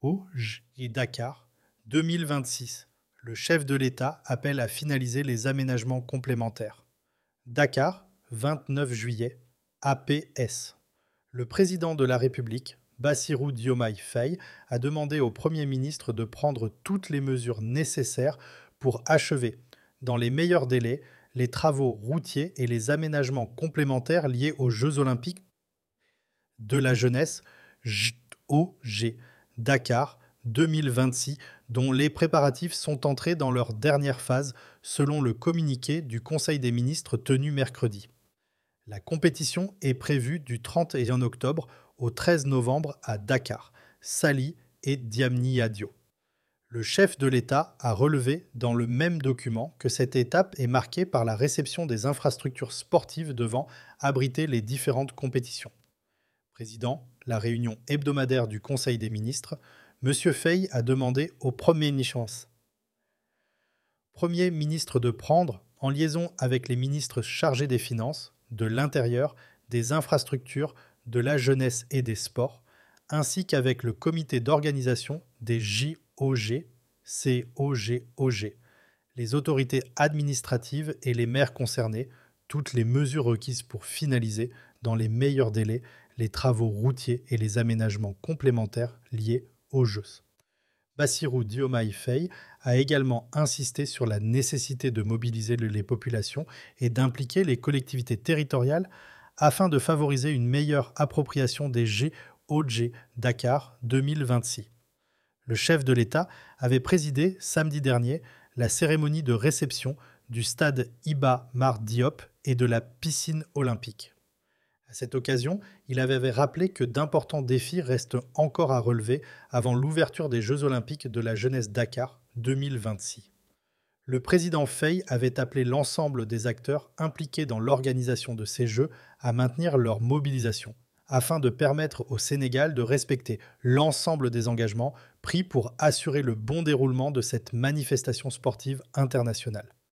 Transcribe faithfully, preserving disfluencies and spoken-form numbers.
au et Dakar deux mille vingt-six. Le chef de l'État appelle à finaliser les aménagements complémentaires. Dakar, vingt-neuf juillet, A P S. Le président de la République, Bassirou Diomaye Faye, a demandé au Premier ministre de prendre toutes les mesures nécessaires pour achever, dans les meilleurs délais, les travaux routiers et les aménagements complémentaires liés aux Jeux olympiques de la jeunesse J O G Dakar deux mille vingt-six, dont les préparatifs sont entrés dans leur dernière phase selon le communiqué du Conseil des ministres tenu mercredi. La compétition est prévue du trente et un octobre au treize novembre à Dakar, Saly et Diamniadio. Le chef de l'État a relevé dans le même document que cette étape est marquée par la réception des infrastructures sportives devant abriter les différentes compétitions. Président, la réunion hebdomadaire du Conseil des ministres, M. Faye a demandé au Premier ministre, Premier ministre de prendre, en liaison avec les ministres chargés des Finances, de l'Intérieur, des Infrastructures, de la Jeunesse et des Sports, ainsi qu'avec le comité d'organisation des J O G, C O G O G, les autorités administratives et les maires concernés, toutes les mesures requises pour finaliser, dans les meilleurs délais, les travaux routiers et les aménagements complémentaires liés aux Jeux. Bassirou Diomaye Faye a également insisté sur la nécessité de mobiliser les populations et d'impliquer les collectivités territoriales afin de favoriser une meilleure appropriation des J O G Dakar deux mille vingt-six. Le chef de l'État avait présidé samedi dernier la cérémonie de réception du stade Iba Mar Diop et de la piscine olympique. À cette occasion, il avait rappelé que d'importants défis restent encore à relever avant l'ouverture des Jeux olympiques de la jeunesse Dakar deux mille vingt-six. Le président Faye avait appelé l'ensemble des acteurs impliqués dans l'organisation de ces Jeux à maintenir leur mobilisation, afin de permettre au Sénégal de respecter l'ensemble des engagements pris pour assurer le bon déroulement de cette manifestation sportive internationale.